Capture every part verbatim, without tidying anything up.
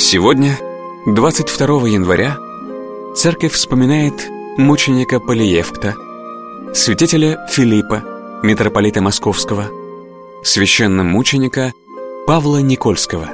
Сегодня, двадцать второго января, церковь вспоминает мученика Полиевкта, святителя Филиппа, митрополита Московского, священномученика Павла Никольского.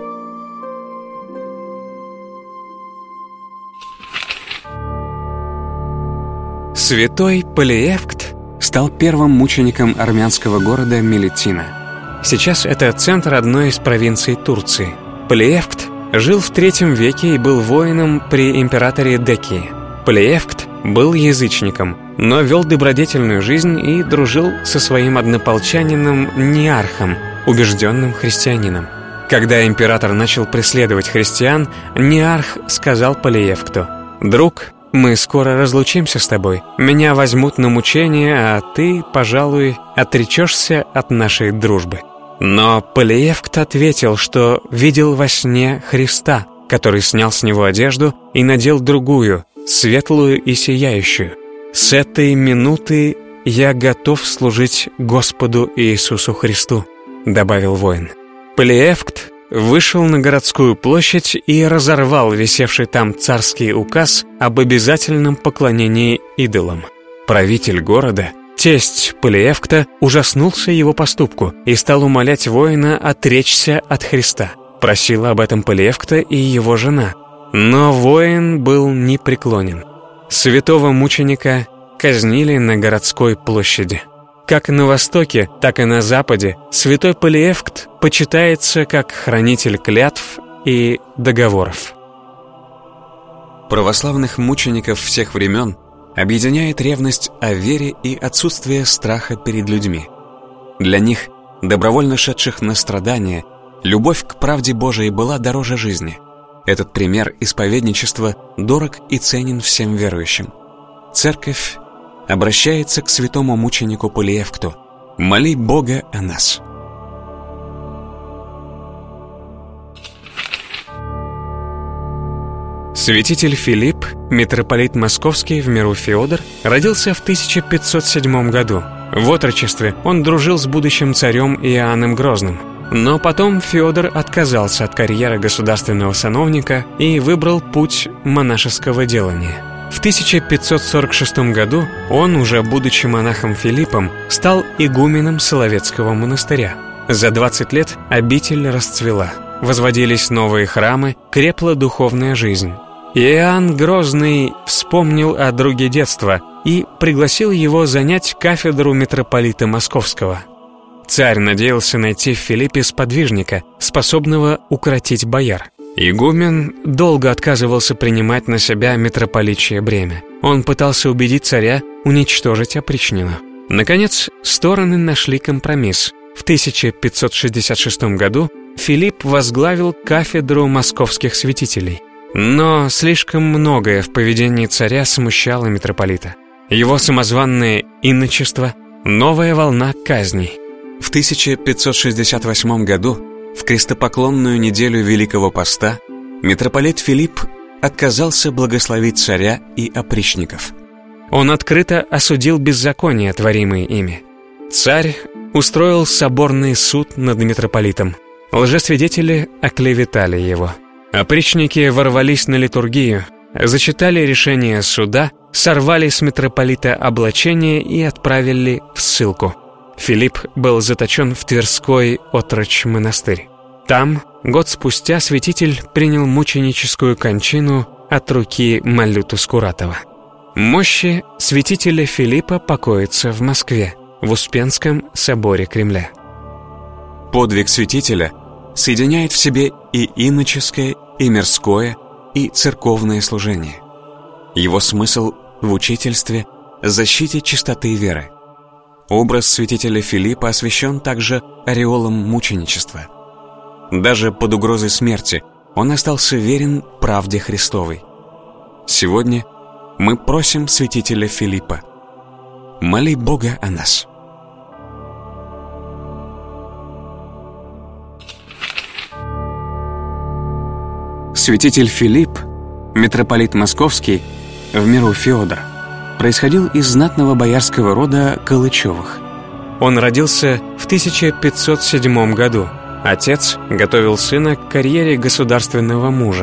Святой Полиевкт стал первым мучеником армянского города Милетина. Сейчас это центр одной из провинций Турции. Полиевкт жил в третьем веке и был воином при императоре Декии. Полиевкт был язычником, но вел добродетельную жизнь и дружил со своим однополчанином Неархом, убежденным христианином. Когда император начал преследовать христиан, Неарх сказал Полиевкту: «Друг, мы скоро разлучимся с тобой. Меня возьмут на мучение, а ты, пожалуй, отречешься от нашей дружбы». Но Полиевкт ответил, что видел во сне Христа, который снял с него одежду и надел другую, светлую и сияющую. «С этой минуты я готов служить Господу Иисусу Христу», — добавил воин. Полиевкт вышел на городскую площадь и разорвал висевший там царский указ об обязательном поклонении идолам. Правитель города, тесть Полиевкта, ужаснулся его поступку и стал умолять воина отречься от Христа. Просила об этом Полиевкта и его жена. Но воин был непреклонен. Святого мученика казнили на городской площади. Как на Востоке, так и на Западе святой Полиевкт почитается как хранитель клятв и договоров. Православных мучеников всех времен объединяет ревность о вере и отсутствие страха перед людьми. Для них, добровольно шедших на страдания, любовь к правде Божией была дороже жизни. Этот пример исповедничества дорог и ценен всем верующим. Церковь обращается к святому мученику Полиевкту: «Моли Бога о нас». Святитель Филипп, митрополит Московский в миру Феодор, родился в тысяча пятьсот седьмом году. В отрочестве он дружил с будущим царем Иоанном Грозным. Но потом Феодор отказался от карьеры государственного сановника и выбрал путь монашеского делания. В тысяча пятьсот сорок шестом году он, уже будучи монахом Филиппом, стал игуменом Соловецкого монастыря. За двадцать лет обитель расцвела. Возводились новые храмы, крепла духовная жизнь. Иоанн Грозный вспомнил о друге детства и пригласил его занять кафедру митрополита Московского. Царь надеялся найти в Филиппе сподвижника, способного укротить бояр. Игумен долго отказывался принимать на себя митрополичье бремя. Он пытался убедить царя уничтожить опричнину. Наконец, стороны нашли компромисс. В тысяча пятьсот шестьдесят шестом году Филипп возглавил кафедру московских святителей. Но слишком многое в поведении царя смущало митрополита. Его самозванное иночество, новая волна казней. В тысяча пятьсот шестьдесят восьмом году, в крестопоклонную неделю Великого Поста, митрополит Филипп отказался благословить царя и опричников. Он открыто осудил беззаконие, творимые ими. Царь устроил соборный суд над митрополитом. Лжесвидетели оклеветали его. Опричники ворвались на литургию, зачитали решение суда, сорвали с митрополита облачение и отправили в ссылку. Филипп был заточен в Тверской отрочь монастырь. Там, год спустя, святитель принял мученическую кончину от руки Малюты Скуратова. Мощи святителя Филиппа покоятся в Москве, в Успенском соборе Кремля. Подвиг святителя соединяет в себе и иноческое, и мирское, и церковное служение. Его смысл в учительстве, защите чистоты веры. Образ святителя Филиппа освящен также ореолом мученичества. Даже под угрозой смерти он остался верен правде Христовой. Сегодня мы просим святителя Филиппа: «Моли Бога о нас». Святитель Филипп, митрополит Московский в миру Феодор, происходил из знатного боярского рода Калычевых. Он родился в тысяча пятьсот седьмом году. Отец готовил сына к карьере государственного мужа.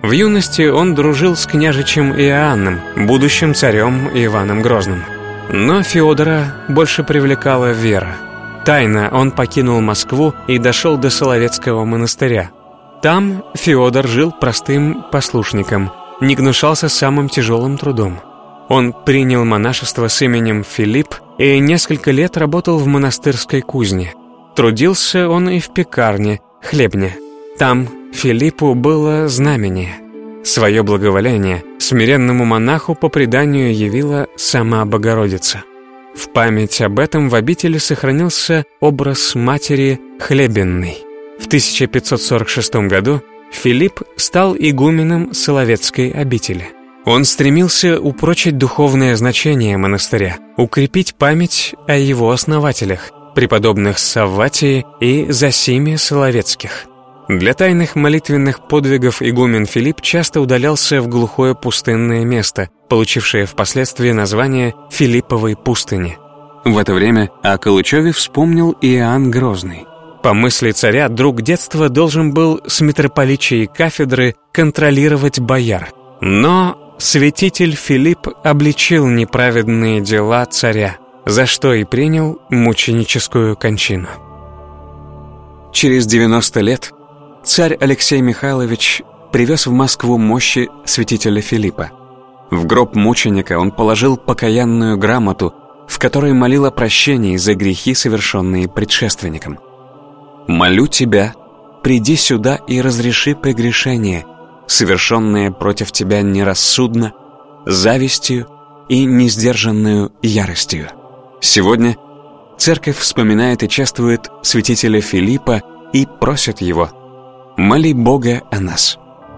В юности он дружил с княжичем Иоанном, будущим царем Иваном Грозным. Но Феодора больше привлекала вера. Тайно он покинул Москву и дошел до Соловецкого монастыря. Там Феодор жил простым послушником, не гнушался самым тяжелым трудом. Он принял монашество с именем Филипп и несколько лет работал в монастырской кузне. Трудился он и в пекарне, хлебне. Там Филиппу было знамение. Свое благоволение смиренному монаху по преданию явила сама Богородица. В память об этом в обители сохранился образ матери Хлебенной. В тысяча пятьсот сорок шестом году Филипп стал игуменом Соловецкой обители. Он стремился упрочить духовное значение монастыря, укрепить память о его основателях, преподобных Савватии и Зосиме Соловецких. Для тайных молитвенных подвигов игумен Филипп часто удалялся в глухое пустынное место, получившее впоследствии название Филипповой пустыни. В это время о Калычеве вспомнил Иоанн Грозный. По мысли царя, друг детства должен был с митрополичьей кафедры контролировать бояр. Но святитель Филипп обличил неправедные дела царя, за что и принял мученическую кончину. Через девяносто лет царь Алексей Михайлович привез в Москву мощи святителя Филиппа. В гроб мученика он положил покаянную грамоту, в которой молил о прощении за грехи, совершенные предшественником. «Молю тебя, приди сюда и разреши прегрешение, совершенное против тебя нерассудно, завистью и несдержанную яростью». Сегодня церковь вспоминает и чествует святителя Филиппа и просит его: «Моли Бога о нас».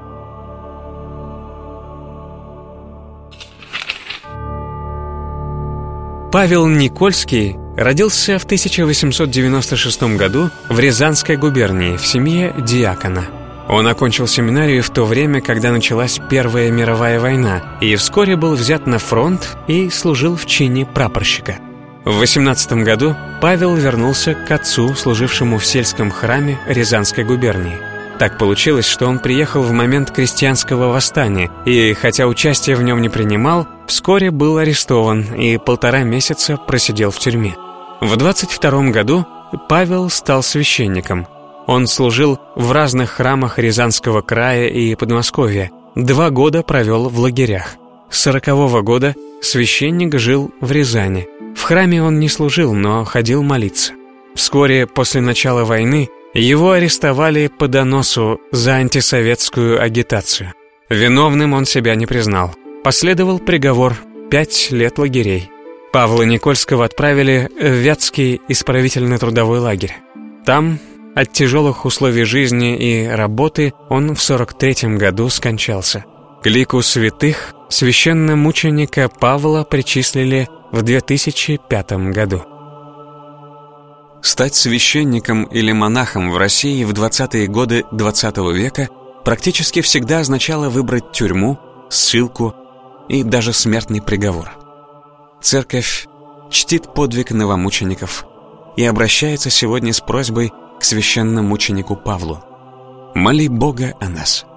Павел Никольский родился в тысяча восемьсот девяносто шестом году в Рязанской губернии в семье диакона. Он окончил семинарию в то время, когда началась Первая мировая война, и вскоре был взят на фронт и служил в чине прапорщика. В восемнадцатом году Павел вернулся к отцу, служившему в сельском храме Рязанской губернии. Так получилось, что он приехал в момент крестьянского восстания, и, хотя участие в нем не принимал, вскоре был арестован и полтора месяца просидел в тюрьме. В двадцать втором году Павел стал священником. Он служил в разных храмах Рязанского края и Подмосковья, два года провел в лагерях. С сорокового года священник жил в Рязани. В храме он не служил, но ходил молиться. Вскоре после начала войны его арестовали по доносу за антисоветскую агитацию. Виновным он себя не признал. Последовал приговор — пять лет лагерей. Павла Никольского отправили в Вятский исправительно-трудовой лагерь. Там от тяжелых условий жизни и работы он в сорок третьем году скончался. К лику святых священномученика Павла причислили в две тысячи пятом году. Стать священником или монахом в России в двадцатые годы двадцатого века практически всегда означало выбрать тюрьму, ссылку и даже смертный приговор. Церковь чтит подвиг новомучеников и обращается сегодня с просьбой к священномученику Павлу: «Моли Бога о нас».